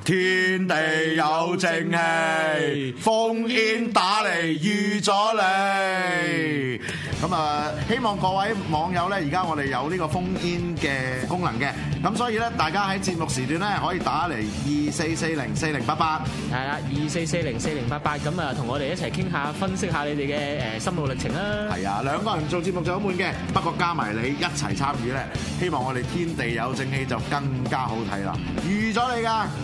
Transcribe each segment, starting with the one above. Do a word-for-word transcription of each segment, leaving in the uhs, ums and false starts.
天地有正氣，烽煙打嚟預咗你。咁啊，希望各位網友咧，而家我哋有呢個烽煙嘅功能嘅，咁所以咧，大家喺節目時段咧可以打嚟二四四零四零八八， 係啦，二四四零四零八八，咁啊，同我哋一齊傾下，分析下你哋嘅誒心路歷程啦。係啊，兩個人做節目就好悶嘅，不過加埋你一齊參與咧，希望我哋天地有正氣就更加好睇啦，預咗你㗎。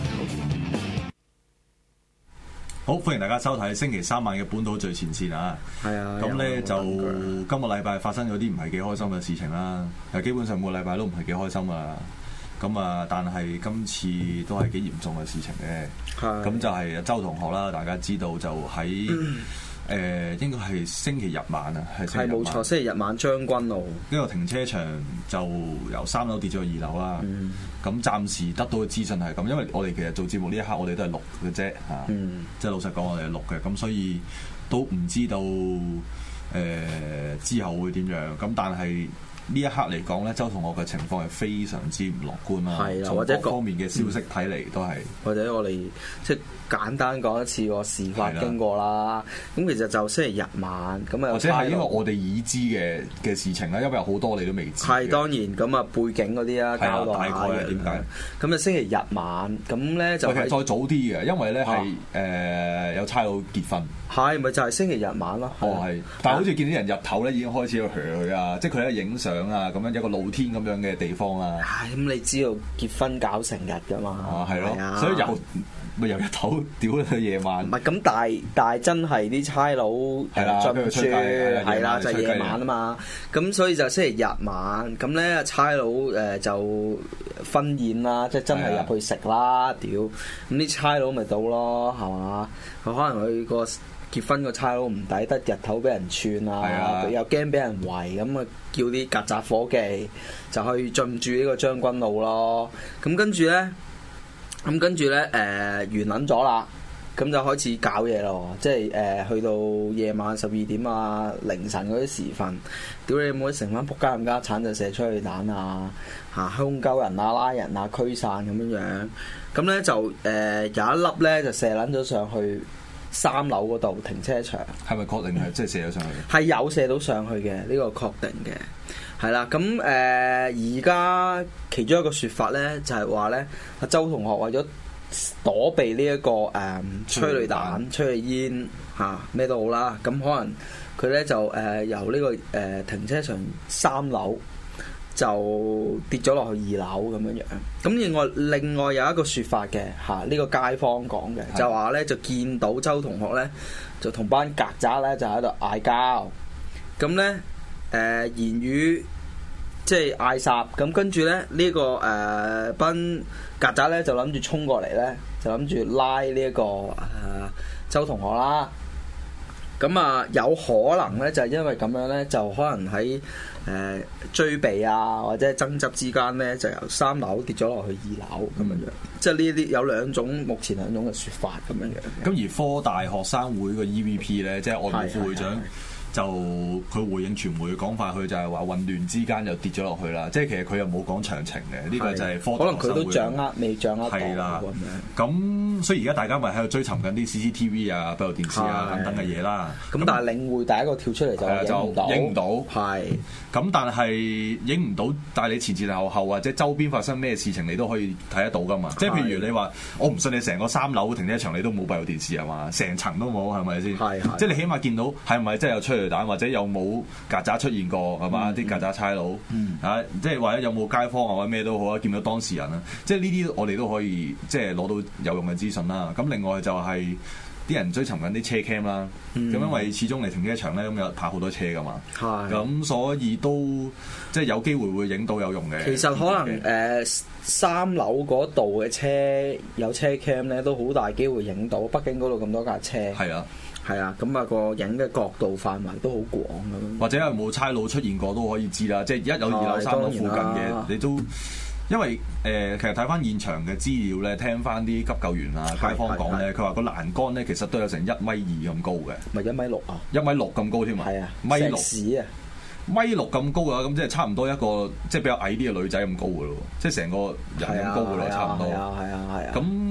好，歡迎大家收睇星期三晚嘅本土最前線啊！係啊，咁咧就今個禮拜發生咗啲唔係幾開心嘅事情啦。誒，基本上每個禮拜都唔係幾開心啊。咁啊，但係今次都係幾嚴重嘅事情嘅。咁就係周同學啦，大家知道就喺誒、嗯呃、應該係星期日晚啊，係係冇錯，星期日晚將軍澳呢個停車場就由三樓跌咗去二樓啦。咁、嗯、暫時得到嘅資訊係咁，因為我哋其實做節目呢一刻我哋都係錄嘅啫嚇，嗯、即係老實講我哋係錄嘅，咁所以都唔知道誒、呃、之後會點樣。咁但係呢一刻嚟講咧，周同學嘅情況係非常之唔樂觀啦。係啊，或者各方面嘅消息睇嚟都係、嗯， 或者我哋即係簡單講一次個事發經過啦。咁的其實就星期日晚咁啊， 或者係因為我哋已知嘅嘅事情啦，因為有好多你都未知。 係當然咁啊，背景嗰啲啊，交代下大概係點解？ 咁啊，星期日晚咁咧就係、 其實再早啲嘅，因為咧係誒有差佬結婚。 係咪就係星期日晚咯？ 哦，係，但係好似見啲人日頭咧已經開始去佢啊，即係佢喺度影相啊，咁樣有個露天咁樣嘅地方啦。 係咁，你知道結婚搞成日㗎嘛？ 啊，係咯，所以由咪由日頭屌到夜晚。 唔係咁，但係但係真係啲差佬進駐係啦，就係夜晚啊嘛。咁所以就星期日晚咁咧，差佬誒就婚宴啦，即係真係入去食啦，屌咁啲差佬咪到咯，係嘛？佢可能佢個結婚個差佬唔抵得日頭俾人串啊，又驚俾人圍，咁啊叫啲曱甴伙計就去進駐呢個將軍澳咯。咁跟住咧，咁跟住咧誒完撚咗啦，咁就開始搞嘢咯。即係誒、呃、去到夜晚十二點啊凌晨嗰啲時分，屌你冇成班仆街冚家鏟就射出去彈啊嚇，兇鳩人啊拉人啊驅散咁樣樣。咁咧就誒、呃、有一粒咧就射撚咗上去三樓嗰度停車場， 係咪確定係即係射咗上去？ 係有射到上去嘅，呢、這個確定嘅，係啦。咁誒而家其中一個説法咧，就係話咧，阿周同學為咗躲避呢、這、一個誒、呃、催淚彈、催淚煙嚇咩都好啦，咁可能佢咧就誒、呃、由呢、這個誒、呃、停車場三樓就跌咗落去二樓咁樣樣。咁另外另外有一個説法嘅嚇，呢、這個街坊講嘅的就話咧，就見到周同學咧就同班曱甴咧就喺度嗌交，咁咧誒言語即係嗌霎，咁跟住咧呢、這個誒、呃、班曱甴咧就諗住衝過嚟咧，就諗住拉呢、這、一個誒、呃、周同學啦。咁啊有可能咧就係因為咁樣咧，就可能喺誒、呃、追避啊或者爭執之間咧，就由三樓跌咗落去二樓咁樣樣，嗯、即係呢啲有兩種目前兩種嘅説法咁樣樣。 咁而科大學生會個 E V P 咧，即係外務副會長。就佢回應傳媒嘅講法，佢就係話混亂之間又跌咗落去啦。即係其實佢又冇講詳情嘅，呢、這個就係科大學生會。可能佢都掌握未掌握到咁樣。咁所以而家大家咪喺度追尋緊啲 C C T V 啊、閉路電視啊等等嘅嘢啦。咁但係領匯第一個跳出嚟就影唔到，係。 咁但係影唔到，但係你前前後後或者周邊發生咩事情，你都可以睇得到噶嘛。即係譬如你話，我唔信你成個三樓停車場你都冇閉路電視係嘛？成層都冇係咪先？係即係你起碼見到係咪真係有出彈或者有冇曱甴出現過係嘛？啲曱甴差佬啊，即係或者有冇街坊啊或者咩都好啊，見到當事人啊，即係呢啲我哋都可以即係攞到有用嘅資訊啦。咁另外就係、是、啲人追尋緊啲車 cam 啦，咁、嗯、因為始終嚟停車場咧咁有泊好多車噶嘛，咁的所以都即係有機會會影到有用嘅。 其實可能誒、呃、三樓嗰度嘅車有車 cam 咧，都好大機會影到。畢竟嗰度咁多架車。係啊。係啊，咁啊個影嘅角度範圍都好廣咁。 或者有冇差佬出現過都可以知啦，即係一有二樓、三樓附近嘅，你都因為誒、呃，其實睇翻現場嘅資料咧，聽翻啲急救員啊、街坊講咧，佢話個欄杆咧其實都有成一米二咁高嘅， 咪一米六啊， 一米六咁高添啊， 係啊， 米六屎啊！ 米六咁高啊，咁即係差唔多一個即係比較矮啲嘅女仔咁高嘅咯，即係成個人咁高嘅咯，差唔多。 係啊係啊係啊。 咁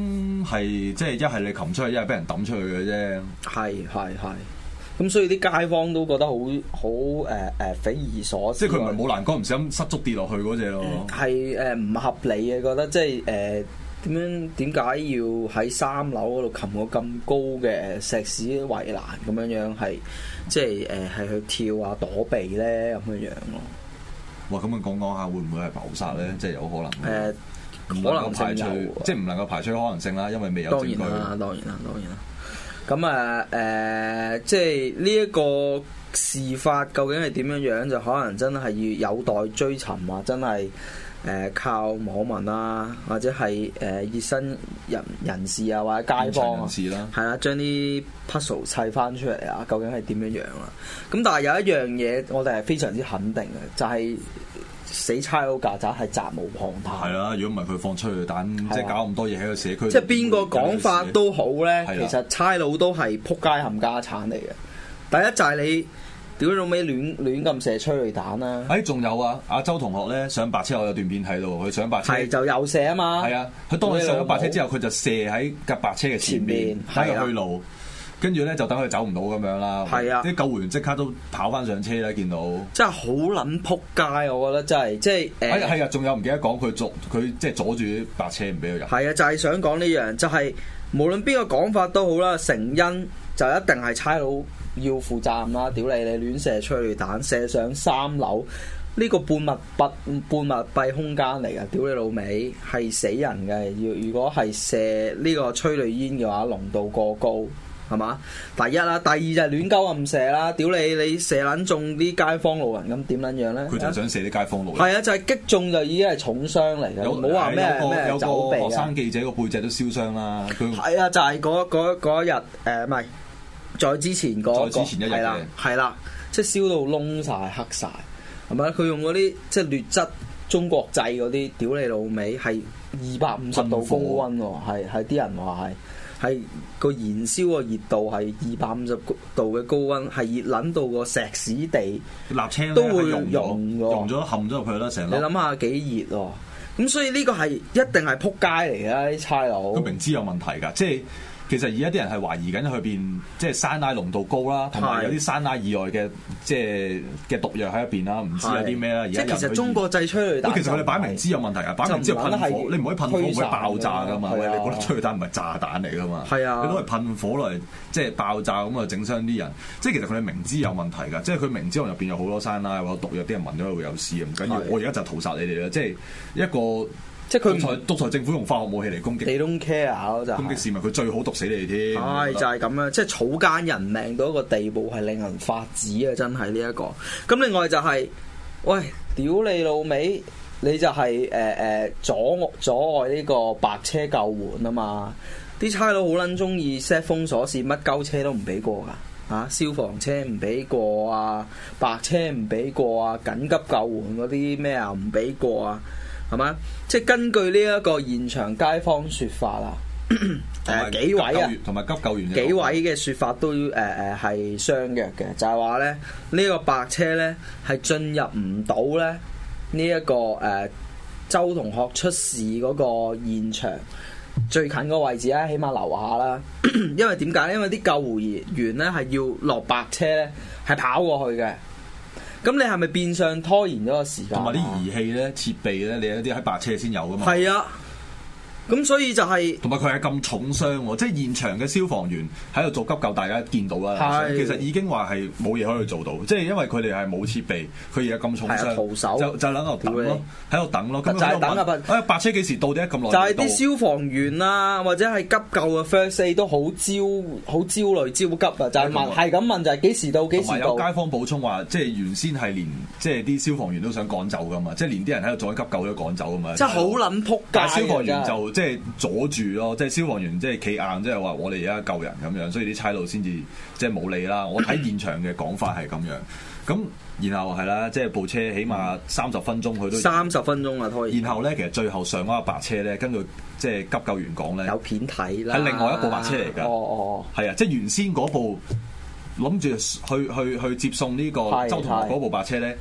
係即係一係你擒出去，一係俾人抌出去嘅啫。 係係係。咁所以啲街坊都覺得好好誒誒匪夷所思。 即係佢唔係冇欄杆唔小心失足跌落去嗰隻咯。 係誒唔合理嘅，覺得即係誒點樣點解要喺三樓嗰度擒個咁高嘅石屎圍欄咁樣樣係即係誒係去跳啊躲避咧咁樣樣咯。 哇！咁樣講講下，會唔會係謀殺咧？即係有可能。誒、 呃，可能排除， 性即係唔能夠排除可能性啦，因為未有證據。 當然啦，當然啦，當然啦。咁啊誒，即係呢一個事發究竟係點樣樣，就可能真係要有待追尋啊！真係誒、呃、靠網民啊，或者係誒熱身人人士啊，或者街坊啊，係啦，將啲 puzzle 砌翻出嚟啊，究竟係點樣樣啊？咁但係有一樣嘢，我哋係非常之肯定嘅，就係、是。死差佬曱甴係責無旁貸。係啦，如果唔係佢放催淚彈，即係搞咁多嘢喺個社區。 即係邊個講法都好咧， 的其實差佬都係撲街冚家產嚟嘅。第一就係你屌你老味亂亂咁射催淚彈啦。 誒，仲有啊，阿周同學咧上白車，我有段片睇到，佢上白車係就右射啊嘛。 係啊，佢當佢上咗白車之後，佢就射喺架白車嘅前面，喺個去路。跟住咧就等佢走唔到咁樣啦，係啊！啲救護員即刻都跑翻上車啦，見到真係好撚撲街，我覺得真係即係誒係啊！仲有唔記得講佢阻佢即係阻住啲白車唔俾佢入。 係啊，就係、是、想講呢樣，就係、是、無論邊個講法都好啦，成因就一定係差佬要負責任啦！屌你，你亂射催淚彈，射上三樓呢、這個半密閉半密閉空間嚟㗎，屌你老味係死人嘅。要如果係射呢個催淚煙嘅話，濃度過高。係嘛？第一啦，第二就係亂鳩咁射啦！屌你，你射撚中啲街坊路人咁點撚樣咧？ 佢就想射啲街坊路人。 係啊，就係、是、擊中就已經係重傷嚟嘅。 有冇話咩咩有走避啊！ 有個學生記者個背脊都燒傷啦。佢係啊，就係嗰嗰日誒，唔係再之前嗰、那個。 再之前一日嘅。 係啦，即係燒到窿晒、黑晒，係咪？佢用嗰啲即係劣質中國製嗰啲，屌你老味係二百五十度高溫喎，係係啲人話係。係個燃燒個熱度係二百五十度嘅高溫，係熱撚到個石屎地， 瀝青都會溶溶溶咗冚咗入去啦，成你諗下幾熱喎？咁所以呢個係一定係撲街嚟㗎，啲差佬。 佢明知有問題㗎，即係。其實而家啲人係懷疑緊佢邊，即係山埃濃度高啦，同埋有啲山埃以外嘅即係嘅毒藥喺入邊啦，唔知有啲咩啦。而家其實中國製催淚彈， 其實佢哋擺明知有問題啊，擺明知噴火，你唔可以噴火唔會爆炸噶嘛。喂，你覺得催淚彈唔係炸彈嚟噶嘛？係啊，你攞嚟噴火嚟即係爆炸咁啊，整傷啲人。即係其實佢哋明知有問題㗎，即係佢明知入邊有好多山埃或者毒藥，啲人聞咗會有事啊，唔緊要。我而家就屠殺你哋啦，即係一個。即係佢獨裁政府用化學武器嚟攻擊， 你 don't care 咯，就攻擊市民，佢最好毒死你哋添。 係就係咁樣，即係草菅人命到一個地步，係令人髮指啊！真係呢一個。咁另外就係、是，喂，屌你老味，你就係誒誒阻阻礙呢個白車救援啊嘛！啲差佬好撚中意 set 封鎖線，乜鳩車都唔俾過㗎，啊消防車唔俾過啊，白車唔俾過啊，緊急救援嗰啲咩啊唔俾過啊！係嘛？即係根據呢一個現場街坊説法啊，誒幾位啊， 同埋急救員幾位嘅説法都誒誒係相約嘅，就係話咧呢個白車咧係進入唔到咧呢一個誒、呃、周同學出事嗰個現場最近個位置啦，起碼樓下啦。因為點解？因為啲救護員咧係要落白車咧係跑過去嘅。咁你係咪變相拖延咗個時間？ 同埋啲儀器咧、設備咧，你有啲喺白車先有噶嘛？ 係啊。咁所以就係同埋佢係咁重傷喎，即係現場嘅消防員喺度做急救，大家見到啦。其實已經話係冇嘢可以做到，即係因為佢哋係冇設備，佢而家咁重傷， 徒手就就喺度等咯，喺度等咯。 就係等啊！ 啊，白車幾時到？點解咁耐？ 就係啲消防員啊，或者係急救嘅 first aid 都好焦、好焦慮、焦急啊！就係問，係咁問，就係幾時到？幾時到？ 有街坊補充話，即係原先係連即係啲消防員都想趕走噶嘛，即係連啲人喺度做緊急救都趕走噶嘛。 即係好撚撲街。 但係消防員就即係阻住咯，即係消防員即係企硬，即係話我哋而家救人咁樣，所以啲差佬先至即係冇理啦。我睇現場嘅講法係咁樣，咁然後係啦，即係部車起碼三十分鐘佢都三十分鐘啊拖延。 然後咧，其實最後上嗰架白車咧，根據即係急救員講咧， 有片睇啦， 係另外一部白車嚟㗎。 哦哦， 係啊，即係原先嗰部諗住去去去接送呢個周同學嗰部白車咧。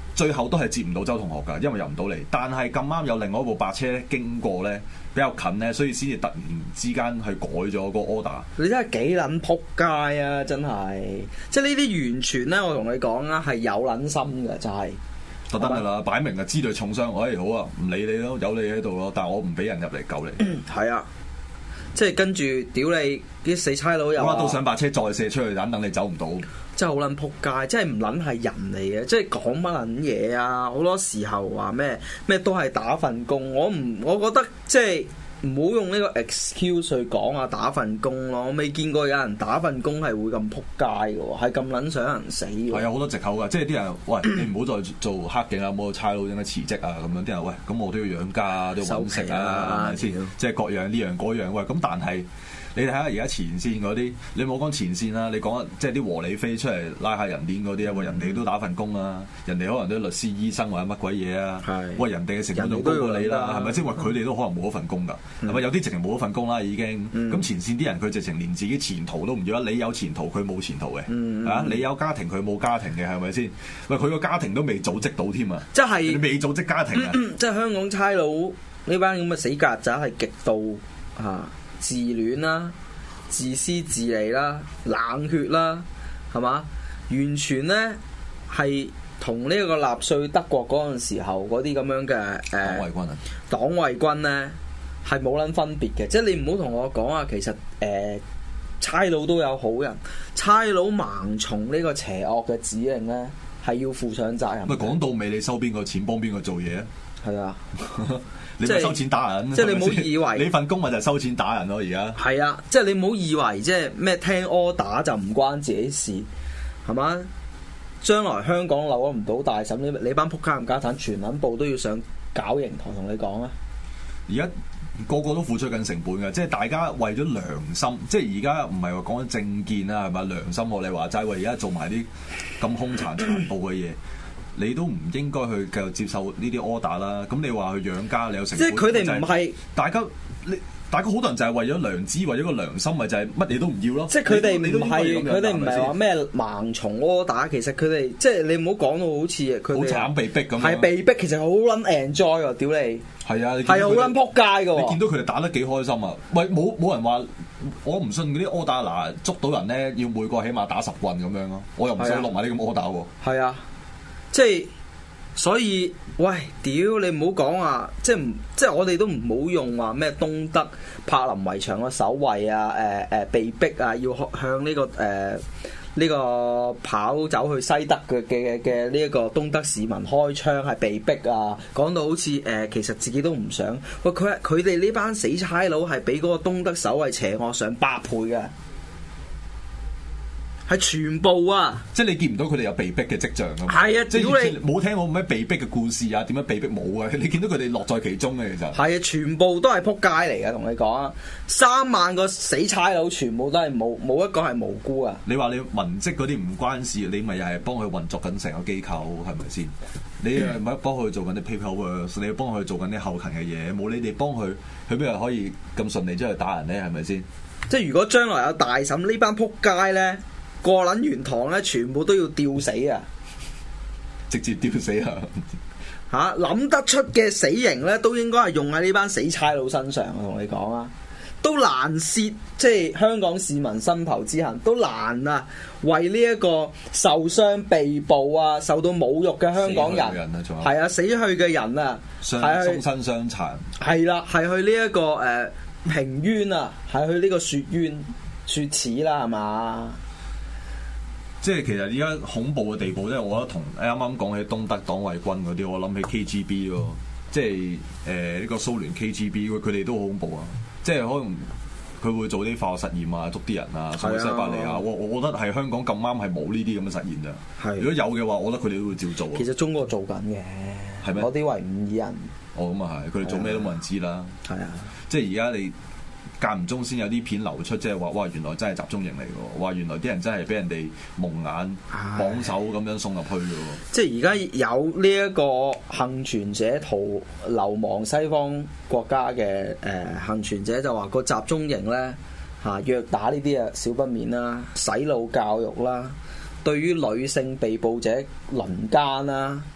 最後都係接唔到周同學㗎，因為入唔到嚟。但係咁啱有另外一部白車咧經過咧，比較近咧，所以先至突然之間去改咗個 order。 你真係幾撚撲街啊！真係，即係呢啲完全咧，我同你講啦，係有撚心嘅，就係、是。 特登㗎啦，擺明啊知道重傷，哎好啊，唔理你咯，有你喺度咯，但係我唔俾人入嚟救你。 係啊，即係跟住屌你啲死差佬又。 好啦，到上白車再射出去，等等你走唔到。 真係好撚撲街，真係唔撚係人嚟嘅，即係講乜撚嘢啊！好多時候話咩咩都係打份工，我唔我覺得即係。唔好用呢個 excuse 去講啊，打份工咯，我未見過有人打份工係會咁撲街嘅喎，係咁撚想人死嘅。 係有好多藉口㗎，即係啲人喂你唔好再做黑警啊，冇差佬應該辭職啊咁樣。啲人喂咁我都要養家，都要揾食啊，係咪先？即係各樣呢樣嗰樣喂，咁但係。你睇下而家前線嗰啲，你冇講前線啦，你講即係啲和理非出嚟拉下人鏈嗰啲啊，喂人哋都打份工啊，人哋可能都律師、醫生或者乜鬼嘢啊，喂人哋嘅成本仲高過你啦，係咪先？喂佢哋都可能冇一份工㗎，係咪、嗯、有啲直情冇一份工啦已經？咁、嗯、前線啲人佢直情連自己前途都唔要啦，你有前途佢冇前途嘅，嗯、啊你有家庭佢冇家庭嘅係咪先？喂佢個家庭都未組織到添啊， 即係你未組織家庭啊， 嗯嗯、即係香港差佬呢班咁嘅死曱甴係極度嚇。自戀啦、自私自利啦、冷血啦，係嘛？完全咧係同呢個納粹德國嗰陣時候嗰啲咁樣嘅誒黨衛軍啊，黨衛軍咧係冇撚分別嘅，即係你唔好同我講啊，其實誒、呃、差佬都有好人，差佬盲從呢個邪惡嘅指令咧係要負上責任。 咪講到尾，你收邊個錢幫邊個做嘢啊？ 係啊。 你咪收錢打人， 即係你唔好以為你份工咪就係收錢打人咯。而家係啊，即係你唔好以為即係咩聽 order 就唔關自己事，係嘛？將來香港扭唔到大審，你你班仆街冚家鏟全撚部都要上絞刑台，同你講啊！ 而家個個都付出緊成本嘅，即係大家為咗良心，即係而家唔係話講緊政見啦，係咪良心？我哋話齋，喂，而家做埋啲咁兇殘殘暴嘅嘢。你都唔應該去繼續接受呢啲 order 啦。咁你話去養家，你有成本， 即係佢哋唔係大家，你大家好多人就係為咗良知，為咗個良心，咪就係乜嘢都唔要咯。 即係佢哋唔係佢哋唔係話咩盲從 order，其實佢哋即係你唔好講到好似佢哋好慘被逼咁。 係被逼，其實好撚 enjoy 喎，屌你！ 係啊， 係好撚撲街㗎。 你見到佢哋打得幾開心啊？喂，冇冇人話我唔信嗰啲 order 嗱捉到人咧，要每個起碼打十棍咁樣咯。我又唔想落埋啲咁 order 喎。 係啊，即係。所以，喂，屌你唔好講話，即係唔即係我哋都唔好用話咩東德柏林圍牆嘅守衛啊，誒、呃、誒、呃、被逼啊，要向呢、這個誒呢、呃這個跑走去西德嘅嘅嘅呢一個東德市民開槍係被逼啊，講到好似誒、呃、其實自己都唔想，喂佢佢哋呢班死差佬係比嗰個東德守衛邪惡上百倍嘅。係全部啊！ 即係你見唔到佢哋有被逼嘅跡象㗎嘛？ 係啊， 即係你冇聽過咩被逼嘅故事啊？點樣被逼冇啊？你見到佢哋樂在其中嘅其實係啊，全部都係撲街嚟嘅，同你講啊！三萬個死差佬全部都係冇冇一個係無辜啊！ 你話你文職嗰啲唔關事，你咪又係幫佢運作緊成個機構係咪先？你係咪幫佢做緊啲 paperwork？你幫佢做緊啲後勤嘅嘢，冇你哋幫佢，佢邊度可以咁順利出去打人咧？係咪先？即係如果將來有大審，呢班撲街咧〜過撚完堂咧，全部都要吊死啊！ 直接吊死啊！ 嚇諗得出嘅死刑咧，都應該係用喺呢班死差佬身上。我同你講啊，都難泄即係香港市民心頭之恨，都難啊！為呢一個受傷、被捕啊、受到侮辱嘅香港人，係啊，死去嘅人啊， 係終身傷殘， 係啦，係去呢一個誒平冤啊，係去呢個雪冤雪恥啦，係嘛？ 即係其實而家恐怖嘅地步，即係我覺得同啱啱講起東德黨衛軍嗰啲，我諗起 K G B 咯，即係誒呢個蘇聯 K G B，佢哋都好恐怖啊！即係可能佢會做啲化學實驗啊，捉啲人啊，送去西伯利亞。我我覺得係香港咁啱係冇呢啲咁嘅實驗咋。如果有嘅話，我覺得佢哋都會照做。 其實中國做緊嘅，係咩？嗰啲維吾爾人。 哦，咁啊係，佢哋做咩都冇人知啦。 係啊， 即係而家你。間唔中先有啲片流出，即係話哇，原來真係集中營嚟嘅，哇，原來啲人真係俾人哋蒙眼綁手咁樣送入去嘅。 即係而家有呢一個幸存者逃流亡西方國家嘅誒、呃、幸存者，就話個集中營咧嚇虐打呢啲啊少不免啦，洗腦教育啦，對於女性被捕者輪姦啦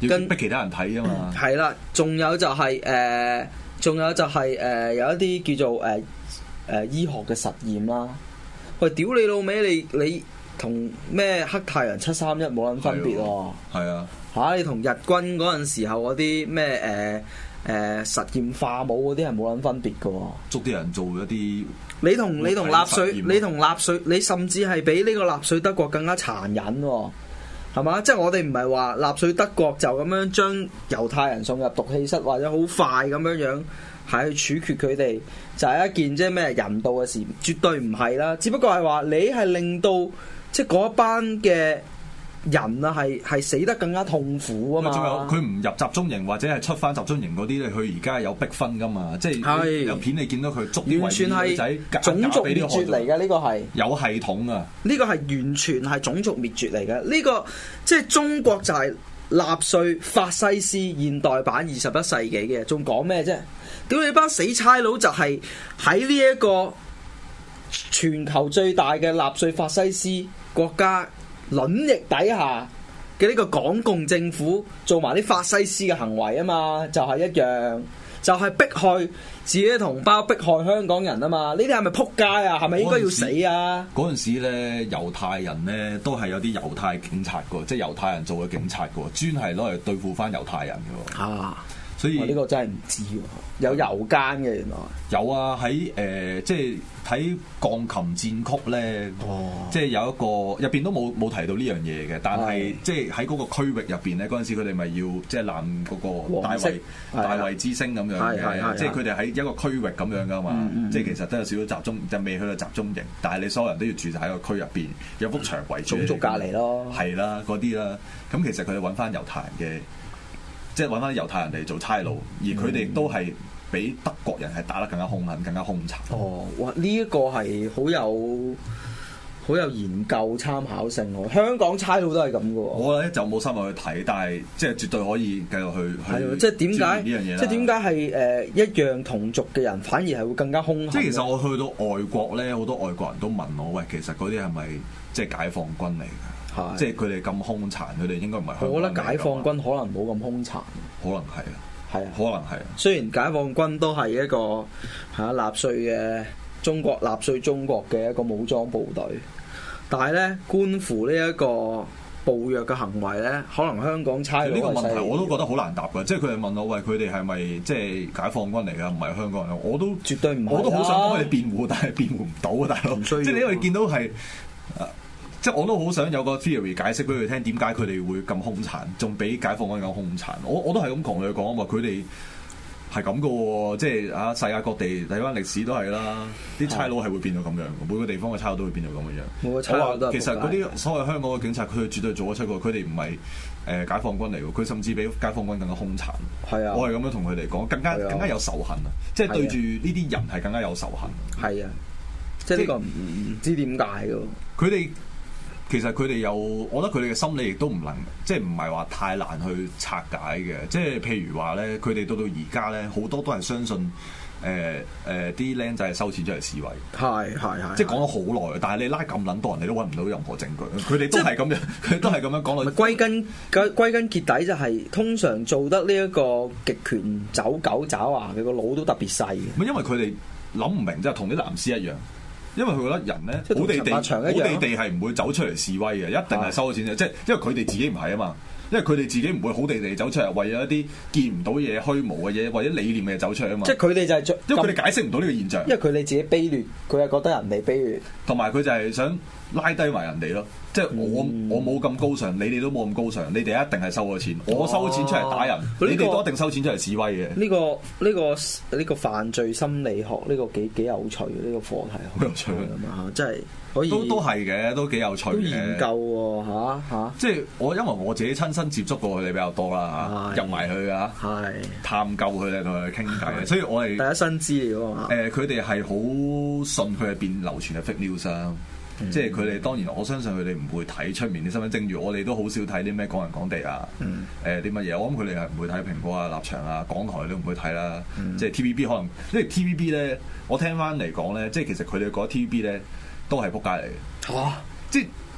要逼其他人睇啊嘛。 係啦，仲有就係、是、誒，仲、呃、有就係、是、誒、呃、有一啲叫做誒誒、呃呃、醫學嘅實驗啦。喂，屌你老味，你你同咩黑太陽七三一冇撚分別喎？ 係啊， 嚇、啊、你同日軍嗰陣時候嗰啲咩誒誒實驗化武嗰啲係冇撚分別嘅喎。 捉啲人做一啲， 你同你同納粹，你同納粹，你甚至係比呢個納粹德國更加殘忍喎。係嘛？即係我哋唔係話納粹德國就咁樣將猶太人送入毒氣室，或者好快咁樣樣係去處決佢哋，就係、是、一件即係咩人道嘅事，絕對唔係啦。只不過係話你係令到即係嗰一班嘅人啊，係係死得更加痛苦啊嘛。 仲有佢唔入集中營或者係出翻集中營嗰啲咧，佢而家有逼分噶嘛？即係有片你見到佢捉啲維吾爾仔， 種族滅絕嚟嘅呢個係有系統啊！ 呢個係完全係種族滅絕嚟嘅。呢、這個即係中國就係納粹法西斯現代版二十一世紀嘅，仲講咩啫？屌你班死差佬就係喺呢一個全球最大嘅納粹法西斯國家卵翼底下嘅呢個港共政府做埋啲法西斯嘅行為啊嘛，就係、是、一樣，就係、是、迫害自己同胞，迫害香港人啊嘛，呢啲係咪撲街啊？係咪應該要死啊？ 嗰陣時咧，猶太人咧都係有啲猶太警察嘅，即係猶太人做嘅警察嘅，專係攞嚟對付翻猶太人嘅。啊！所以呢個真係唔知喎，有猶奸嘅原來有啊，喺誒、呃、即係睇鋼琴戰曲咧，哦、即係有一個入邊都冇冇提到呢樣嘢嘅，但係是即係喺嗰個區域入邊咧，嗰陣時佢哋咪要即係攬嗰個大衛色大衛之星咁樣嘅，即係佢哋喺一個區域咁樣噶嘛，嗯嗯、即係其實都有少少集中，就未去到集中營，但係你所有人都要住喺個區入邊，有幅牆圍住， 種族隔離咯， 係啦嗰啲啦，咁其實佢哋揾翻猶太人嘅。即係揾翻啲猶太人嚟做差佬，而佢哋都係比德國人係打得更加兇狠、更加兇殘。 哦，哇！呢、這、一個係好有好有研究參考性喎。香港差佬都係咁嘅喎。 我咧就冇深入去睇，但係即係絕對可以繼續去去。 即係點解呢樣嘢？ 即係點解係誒一樣同族嘅人反而係會更加兇狠？ 即係其實我去到外國咧，好多外國人都問我：喂，其實嗰啲係咪即係解放軍嚟㗎？即係佢哋咁兇殘，佢哋應該唔係香港。 我覺得解放軍可能冇咁兇殘， 可能係啊， 係啊， 可能係啊。雖然解放軍都係一個嚇納粹嘅中國納粹中國嘅一個武裝部隊，但係咧觀乎呢一個暴虐嘅行為咧，可能香港差佬呢個問題我都覺得好難答㗎。即係佢哋問我：喂，佢哋係咪即係解放軍嚟㗎？唔係香港人。我都絕對唔係， 我都好想幫佢哋辯護，但係辯護唔到啊，大佬。即係你因為見到係。即係我都好想有個 theory 解釋俾佢聽，點解佢哋會咁兇殘，仲比解放軍咁兇殘。我我都係咁同佢講話，佢哋係咁嘅喎。即係啊，世界各地睇翻歷史都係啦，啲差佬係會變到咁樣，每個地方嘅差佬都會變到咁嘅樣。 每個差佬都其實嗰啲所謂香港嘅警察，佢哋絕對做得出嘅。佢哋唔係誒解放軍嚟嘅，佢甚至比解放軍更加兇殘。係啊，我係咁樣同佢哋講，更加更加有仇恨啊！即係對住呢啲人係更加有仇恨。係啊， 即係呢個唔唔知點解嘅。 佢哋。其實佢哋有，我覺得佢哋嘅心理亦都唔能，即係唔係話太難去拆解嘅。即係譬如話咧，佢哋到到而家咧，好多都係相信誒誒啲僆仔係收錢出嚟示威。 係係係， 即係講咗好耐，但係你拉咁撚多人，你都揾唔到任何證據。佢哋都係咁樣，佢即都係咁樣講落。 歸根歸根結底就係、是、通常做得呢一個極權走狗爪牙嘅個腦都特別細嘅。 因為佢哋諗唔明，即係同啲藍絲一樣。因為佢覺得人咧，好地地，好地地係唔會走出嚟示威嘅，一定係收咗錢嘅。即係因為佢哋自己唔係啊嘛，因為佢哋自己唔會好地地走出嚟，為咗一啲見唔到嘢、虛無嘅嘢或者理念嘅走出嚟啊嘛。 即係佢哋就係因為佢哋解釋唔到呢個現象。 因為佢哋自己卑劣，佢係覺得人哋卑劣， 同埋佢就係想拉低埋人哋咯。即係我、嗯、我冇咁高尚，你哋都冇咁高尚，你哋一定係收咗錢。我收咗錢出嚟打人，這個、你哋都一定收錢出嚟示威嘅。 呢、這個呢、這個呢、這個犯罪心理學呢、這個幾幾有趣呢、這個課題， 好有趣啊嘛！真係可以都都係嘅，都幾有趣嘅。 研究喎嚇嚇， 即係我因為我自己親身接觸過佢哋比較多啦嚇，入埋去啊， 係探究佢哋同佢哋傾偈，所以我哋第一身資料啊嘛。 誒，佢哋係好信佢係變流傳嘅 fake news 啊。即係佢哋當然，我相信佢哋唔會睇出面啲新聞。正如我哋都好少睇啲咩港人港地啊，誒啲乜嘢。我諗佢哋係唔會睇蘋果啊、立場啊、港台都唔會睇啦。嗯、即係 T V B 可能，因為 T V B 咧，我聽翻嚟講咧，即係其實佢哋覺得 T V B 咧都係撲街嚟嘅。嚇、啊！即係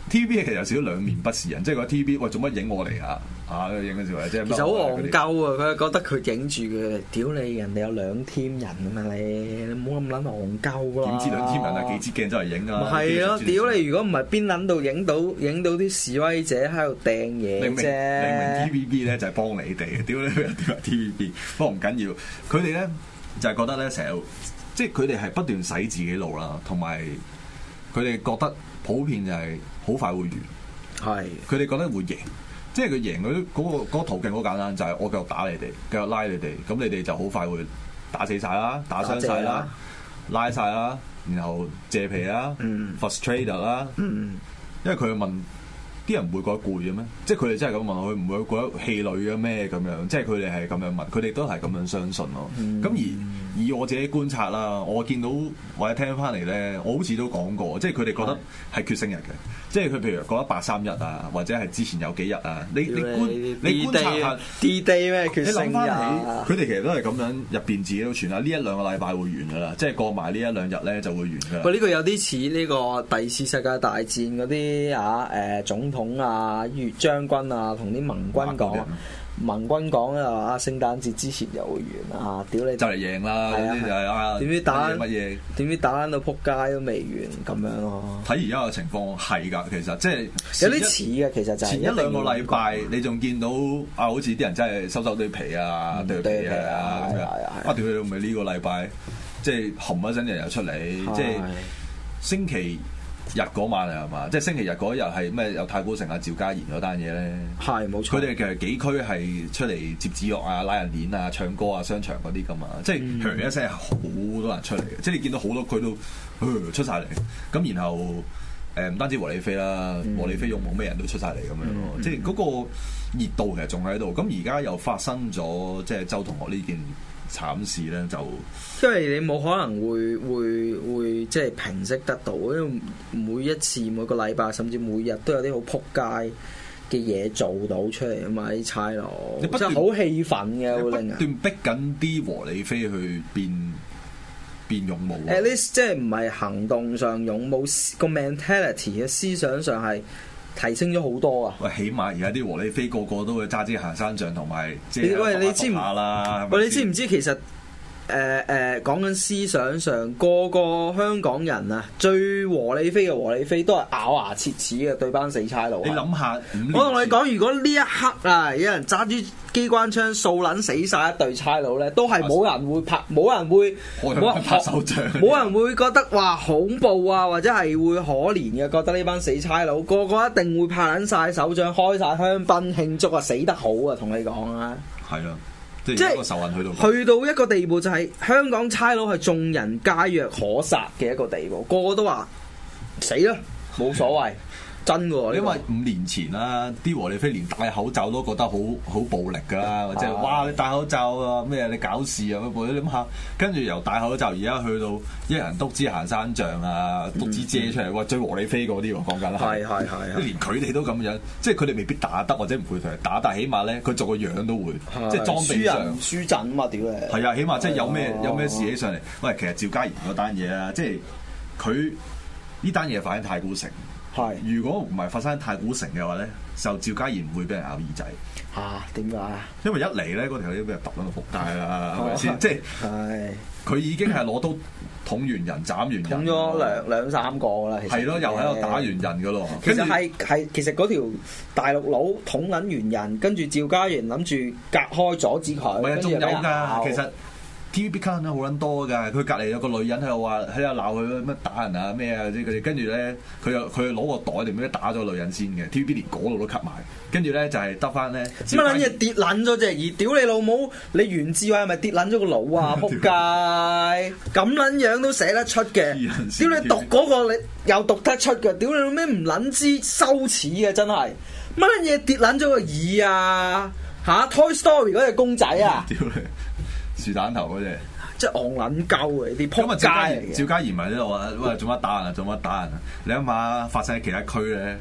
T V B 其實有少少兩面不是人，即係個 T V B 喂做乜影我嚟啊？啊影嗰時或者其實好戇鳩啊！佢覺得佢影住佢，屌你人哋有兩 team 人啊嘛你，你唔好咁撚戇鳩啦！ 點知兩 team 人啊幾支鏡周嚟影啊？ 咪係咯，屌你！如果唔係邊撚到影到影到啲示威者喺度掟嘢啫？ 明明 T V B 咧就係幫你哋嘅，屌你點解 T V B？ 不過唔緊要，佢哋咧就係覺得咧成日即係佢哋係不斷洗自己腦啦，同埋佢哋覺得普遍就係好快會完。係佢哋覺得會贏。即係佢贏嗰啲嗰個嗰個途徑好簡單，就係我繼續打你哋，繼續拉你哋，咁你哋就好快會打死晒啦，打傷晒啦，拉晒啦，然後借皮啦，frustrated 啦，因為佢問啲人唔會覺得攰嘅咩？即係佢哋真係咁問佢，唔會覺得氣餒嘅咩咁樣？即係佢哋係咁樣問，佢哋都係咁樣相信咯。咁而以我自己觀察啦，我見到或者聽翻嚟咧，我好似都講過，即係佢哋覺得係決勝日嘅。即係佢譬如覺得八三一啊，或者係之前有幾日啊，你你觀你觀察下 D-Day 咩決勝日？ 你諗翻起，佢哋其實都係咁樣入邊自己都傳啦。呢一兩個禮拜會完㗎啦，即係過埋呢一兩日咧就會完㗎。 喂，呢個有啲似呢個第二次世界大戰嗰啲啊誒總統啊、越將軍啊，同啲盟軍講。盟軍講啊，聖誕節之前就會完啊！屌你， 就嚟贏啦！啲就係啊， 點知打乜嘢？ 點知打到撲街都未完咁樣咯？ 睇而家嘅情況係㗎，其實即係有啲似嘅，其實就係前一兩個禮拜，你仲見到啊，好似啲人真係收收對皮啊、對皮啊咁樣。啊！屌你老味呢個禮拜，即係冚一陣人又出嚟，即係星期日嗰晚係嘛？即係星期日嗰日係咩？有太古城啊、趙家賢嗰單嘢咧，係冇錯。佢哋其實幾區係出嚟接紙鉞啊、拉人鏈啊、唱歌啊、商場嗰啲㗎嘛。即係響一聲，好多人出嚟嘅。即係你見到好多區都、呃、出晒嚟。咁然後誒唔、呃、單止和理非啦，嗯、和理非勇武咩人都出晒嚟咁樣咯。嗯、即係嗰個熱度其實仲喺度。咁而家又發生咗即係周同學呢件慘事咧，就因為你冇可能會會會即係平息得到，因為每一次每個禮拜甚至每日都有啲好撲街嘅嘢做到出嚟啊嘛！啲差佬真係好氣憤嘅，會令人不斷逼緊啲和理非去變變勇武。 At least 即係唔係行動上勇武，個 mentality 嘅思想上係提升咗好多啊！ 喂，起碼而家啲和理非個個都會揸支行山杖同埋即係喂，你知唔啦？ 喂，你知唔知其實？誒誒講緊思想上，個個香港人啊，最和理非嘅和理非都係咬牙切齒嘅對班死差佬。 你諗下， 我同你講，如果呢一刻啊，有人揸住機關槍掃撚死晒一隊差佬咧，都係冇人會拍，冇人會冇人拍手掌， 冇人會覺得哇恐怖啊，或者係會可憐嘅，覺得呢班死差佬個個一定會拍撚晒手掌，開晒香檳慶祝啊，死得好啊，同你講啊， 係啊。即係一個仇恨去到去到一個地步，就係香港差佬係眾人皆若可殺嘅一個地步，個個都話死啦，冇所謂。真嘅喎， 因為五年前啦，啲和理非連戴口罩都覺得好好暴力㗎啦，或者哇你戴口罩啊咩你搞事啊咁，你諗下，跟住由戴口罩而家去到一人篤支行山杖啊，篤支遮出嚟，哇最和理非嗰啲喎講緊啦， 係係係， 連佢哋都咁樣，即係佢哋未必打得或者唔會同人打，但係起碼咧佢做個樣都會，即係裝備上輸陣啊嘛屌你， 係啊，起碼即係有咩有咩事起上嚟，喂其實趙家賢嗰單嘢啊，即係佢呢單嘢反映太古城。係，如果唔係發生喺太古城嘅話咧，就趙家賢唔會俾人咬耳仔。 嚇點解？因為一嚟咧，嗰條友俾人揼到仆街啦，係咪先？即係佢已經係攞刀捅完人、斬完人， 捅咗兩兩三個啦。 係咯，又喺度打完人噶咯。 其實係係其實嗰條大陸佬捅撚完人，跟住趙家賢諗住隔開阻止佢。 唔係啊，仲有㗎，其實。T V B 卡好撚多㗎，佢隔離有個女人喺度話喺度鬧佢乜打人啊咩啊啲佢哋，跟住咧佢又佢攞個袋定咩打咗個女人先嘅 T V B 連嗰度都 cut 埋，跟住咧就係得翻咧乜撚嘢跌撚咗隻耳，屌你老母！你袁志偉係咪跌撚咗個腦啊？仆街咁撚樣都寫得出嘅，屌你讀嗰個你又讀得出嘅，屌你老咩唔撚知羞恥嘅真係乜撚嘢跌撚咗個耳啊嚇 Toy Story 嗰隻公仔啊！ 屌你！樹蛋頭嗰隻， 即係戇撚鳩嘅啲撲街嚟嘅。 趙家賢咪喺度話：喂，做乜打人啊？做乜打人啊？你諗下發生喺其他區咧，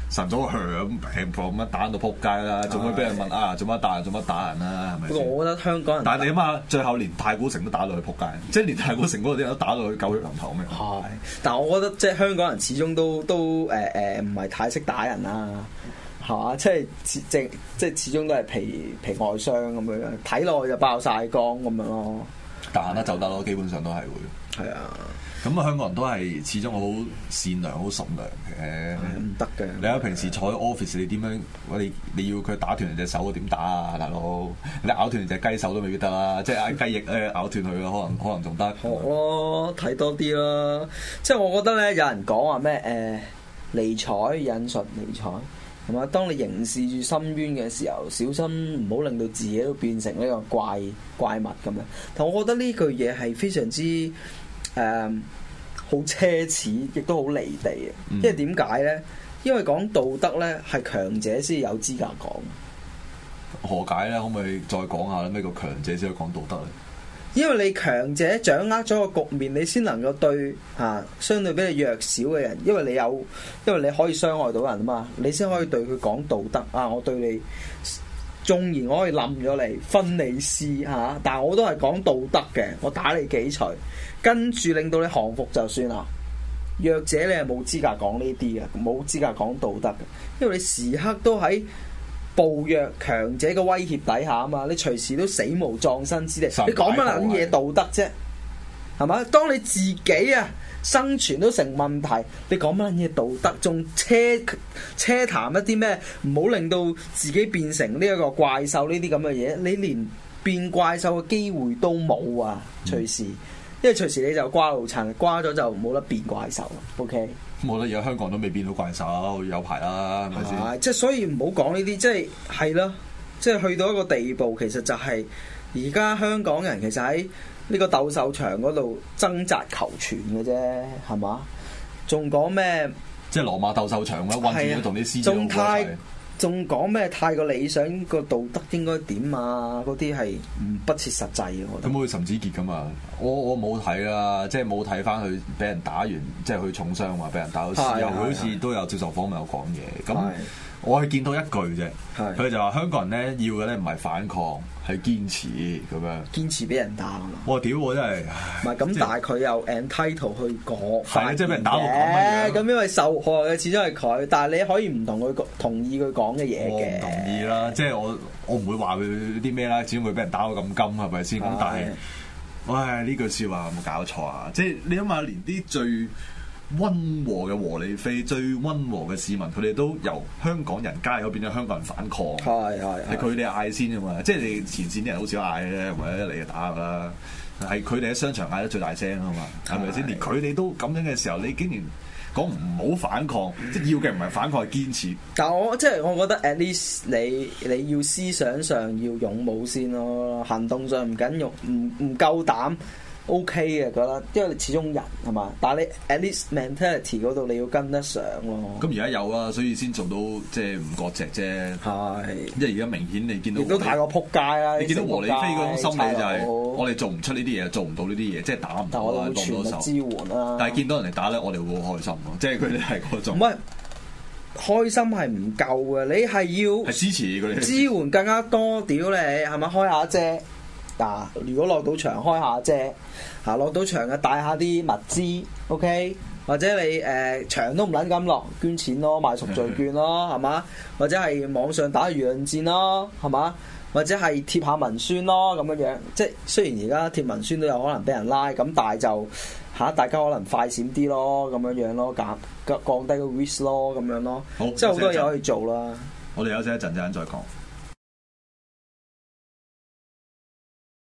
晨早響平房咁打到撲街啦，做乜俾人問啊？做乜打人？做乜打人啦？係咪？ 不過我覺得香港人， 但係你諗下，最後連太古城都打到去撲街，即係連太古城嗰度啲人都打到去狗血淋頭咩？ 係，但係我覺得即係香港人始終都都誒誒唔係太識打人啦，係嘛？即係即即即係始終都係皮皮外傷咁樣，睇落去就爆晒光咁樣咯。 打得就得咯，基本上都係會。 係啊。 咁啊，香港人都係始終好善良、好純良嘅。 唔得嘅。 你喺平時坐喺 office，你點樣？我哋你要佢打斷人隻手，點打啊，大佬？你咬斷人隻雞手都未必得啦，即係雞翼咧咬斷佢咯，可能可能仲得。 學咯，睇多啲咯。即係我覺得咧，有人講話咩誒尼采引述尼采係嘛？當你凝視住深淵嘅時候，小心唔好令到自己都變成呢個怪怪物咁樣。但我覺得呢句嘢係非常之誒。呃好奢侈，亦都好離地嘅。因為點解咧？因為講道德咧，係強者先有資格講。 何解咧？可唔可以再講下咩叫強者先可以講道德咧？ 因為你強者掌握咗個局面，你先能夠對啊相對比你弱小嘅人，因為你有，因為你可以傷害到人啊嘛，你先可以對佢講道德啊！我對你縱然我可以冧咗你，分你屍嚇，但係我都係講道德嘅，我打你幾錘。跟住令到你降服就算啦，弱者你係冇資格講呢啲嘅，冇資格講道德嘅，因為你時刻都喺暴弱強者嘅威脅底下啊嘛，你隨時都死無葬身之地，你講乜撚嘢道德啫？係嘛？當你自己啊生存都成問題，你講乜撚嘢道德？仲車車談一啲咩？唔好令到自己變成呢一個怪獸呢啲咁嘅嘢，你連變怪獸嘅機會都冇啊！隨時。嗯因為隨時你就瓜老襯，瓜咗就冇得變怪獸。OK， 冇得而家香港都未變到怪獸，有排啦，係咪先？ 係，即係所以唔好講呢啲，即係係咯，即係去到一個地步，其實就係而家香港人其實喺呢個鬥獸場嗰度掙扎求存嘅啫，係嘛？仲講咩？ 即係羅馬鬥獸場咧，混住咗同啲獅子佬一齊。 仲講咩太過理想個道德應該點啊？嗰啲係唔不切實際嘅，我覺得。咁好似岑子傑咁啊！我我冇睇啦，即係冇睇翻佢俾人打完，即係佢重傷話俾人打到死，又佢好似都有接受訪問有講嘢。咁我係見到一句啫，佢就話香港人咧要嘅咧唔係反抗，係堅持咁樣。堅持俾人打啊！我屌我真係唔係咁，但係佢又 entitle 去講，係啊，即係俾人打到咁嘅。咁因為受害嘅始終係佢，但係你可以唔同佢同意佢講嘅嘢嘅。我唔同意啦，即係我我唔會話佢啲咩啦，始終會俾人打到咁金係咪先？咁但係，唉呢句説話有冇搞錯啊？即係你諗下，連啲最溫和嘅和理非，最溫和嘅市民，佢哋都由香港人加入變咗香港人反抗，係係係佢哋嗌先㗎嘛，即係你前線啲人好少嗌嘅，或者一嚟就打㗎啦，係佢哋喺商場嗌得最大聲啊嘛，係咪先？連佢哋都咁樣嘅時候，你竟然講唔好反抗，即係要嘅唔係反抗，係堅持。但我即係我覺得 at least 你你要思想上要勇武先咯，行動上唔緊要，唔唔夠膽。O K 嘅覺得，因為你始終人係嘛，但係你 at least mentality 嗰度你要跟得上咯。咁而家有啊，所以先做到即係唔割席啫。係，因為而家明顯你見到亦都太過撲街啦。你見到和理非嗰種心理就係我哋做唔出呢啲嘢，做唔到呢啲嘢，即係打唔到啦，落唔到手。支援啦。但係見到人哋打咧，我哋會好開心咯，即係佢哋係嗰種。唔係開心係唔夠嘅，你係要係支持佢哋，支援更加多。屌你係咪開下啫？嗱，如果落到場開下啫，嚇落到場嘅帶下啲物資 ，OK，或者你誒、呃、場都唔撚咁落，捐錢咯，買贖罪券咯，係嘛？或者係網上打輿論戰咯，係嘛？或者係貼下文宣咯，咁樣樣。即係雖然而家貼文宣都有可能俾人拉，咁但係就嚇、啊、大家可能快閃啲咯，咁樣樣咯，減降低個 risk 咯，咁樣咯。好，即係好多嘢可以做啦。我哋休息一陣，陣間再講。